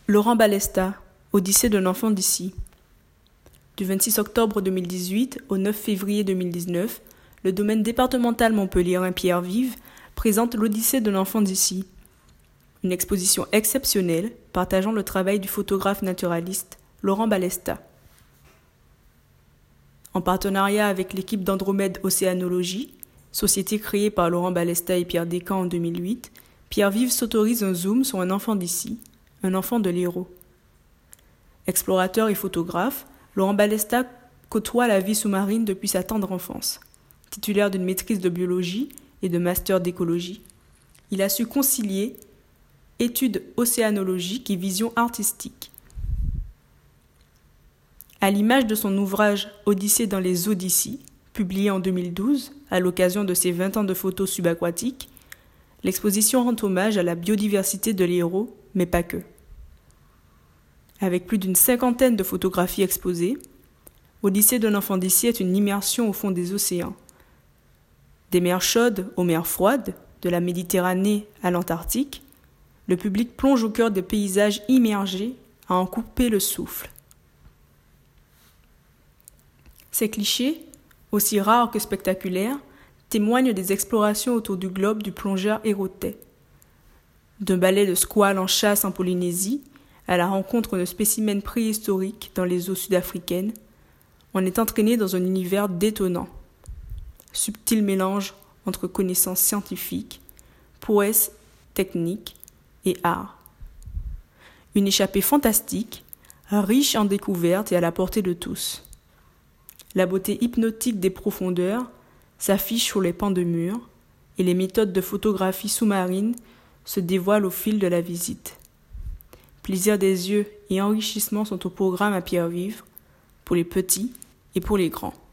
Laurent Balesta, Odyssée d'un enfant d'ici. Du 26 octobre 2018 au 9 février 2019, le domaine départemental montpelliérain Pierre-Vive présente l'Odyssée d'un enfant d'ici. Une exposition exceptionnelle partageant le travail du photographe naturaliste Laurent Balesta. En partenariat avec l'équipe d'Andromède Océanologie, société créée par Laurent Balesta et Pierre Descamps en 2008, Pierre-Vive s'autorise un zoom sur un enfant d'ici, un enfant de l'Hérault. Explorateur et photographe, Laurent Balesta côtoie la vie sous-marine depuis sa tendre enfance. Titulaire d'une maîtrise de biologie et de master d'écologie, il a su concilier études océanologiques et vision artistique. À l'image de son ouvrage Odyssée dans les eaux d'ici, publié en 2012 à l'occasion de ses 20 ans de photos subaquatiques, l'exposition rend hommage à la biodiversité de l'Hérault, mais pas que. Avec plus d'une cinquantaine de photographies exposées, Odyssée d'un enfant d'ici est une immersion au fond des océans. Des mers chaudes aux mers froides, de la Méditerranée à l'Antarctique, le public plonge au cœur de paysages immergés à en couper le souffle. Ces clichés, aussi rares que spectaculaires, témoignent des explorations autour du globe du plongeur héraultais. D'un balai de squales en chasse en Polynésie à la rencontre de spécimens préhistoriques dans les eaux sud-africaines, on est entraîné dans un univers détonnant. Subtil mélange entre connaissances scientifiques, prouesse technique et art. Une échappée fantastique, riche en découvertes et à la portée de tous. La beauté hypnotique des profondeurs s'affiche sur les pans de murs et les méthodes de photographie sous-marine se dévoilent au fil de la visite. Plaisir des yeux et enrichissement sont au programme à Pierre-Vive, pour les petits et pour les grands.